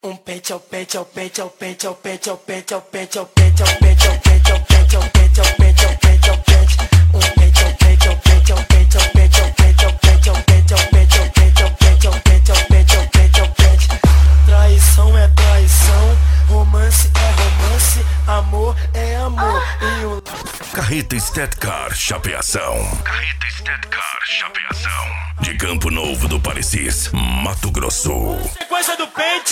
pente ao pente ao pente ao pente ao pente ao pente ao pente ao pente ao pente ao pente ao pente ao pente ao pente ao pente ao pente pente ao pente ao pente ao pente ao pente ao pente ao pente ao pente ao pente ao pente ao pente ao pente ao pente ao pente ao pente. Traição é traição, romance é romance, amor é amor e o Carreta Estética Chapeação. Carreta Estética Chapeação. De Campo Novo do Parecis, Mato Grosso. Sequência do pente.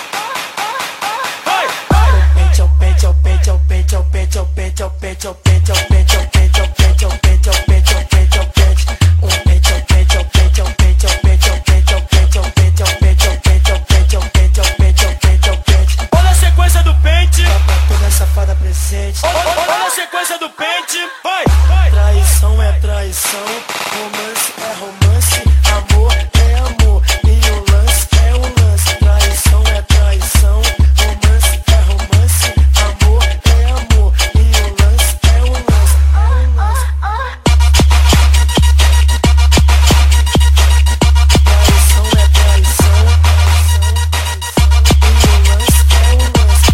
Pente ao pente ao pente ao pente ao pente ao pente ao pente ao pente ao pente ao pente ao pente ao pente ao pente ao pente ao pente. Pente ao pente ao pente ao pente ao pente ao pente ao pente ao pente ao pente ao pente ao pente ao pente ao pente ao pente ao pente. Olha a sequência do pente. Pra toda safada presente. Olha a sequência do pente. Vai. Traição é traição, romance é romance, amor é amor e o lance é o lance. Traição é traição, romance é romance, amor é amor e o lance é o lance. Traição é traição, e o lance é o lance.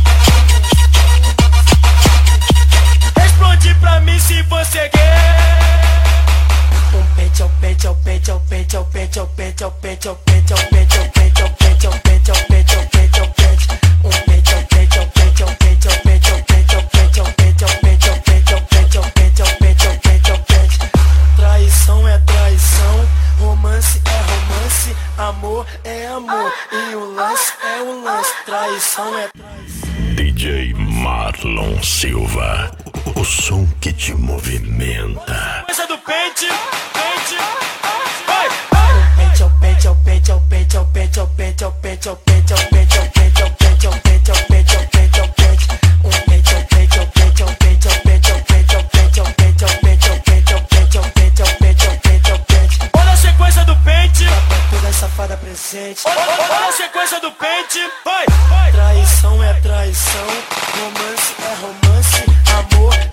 Responde pra mim se você quer. Pente ao pente ao pente ao pente ao pente ao pente ao pente ao pente ao pente ao pente ao pente ao pente ao pente ao pente ao pente. Pente ao pente ao pente ao pente ao pente ao pente ao pente ao pente ao pente ao pente ao pente ao pente ao pente ao pente ao pente. Traição é traição, romance é romance, amor é amor e o lance é o lance. Traição é traição. DJ Marlon Silva. O som que te movimenta. Coisa do pente, pente, vai. Pente ao pente ao pente ao pente ao pente ao pente ao pente ao pente ao pente ao pente ao pente ao pente ao pente ao pente ao pente. Pente ao pente ao pente ao pente ao pente ao pente ao pente ao pente ao pente ao pente ao pente ao pente ao pente ao pente ao pente. Olha a sequência do pente. Pra toda safada presente. Olha a sequência do pente. Vai. Traição é traição, romance é romance, amor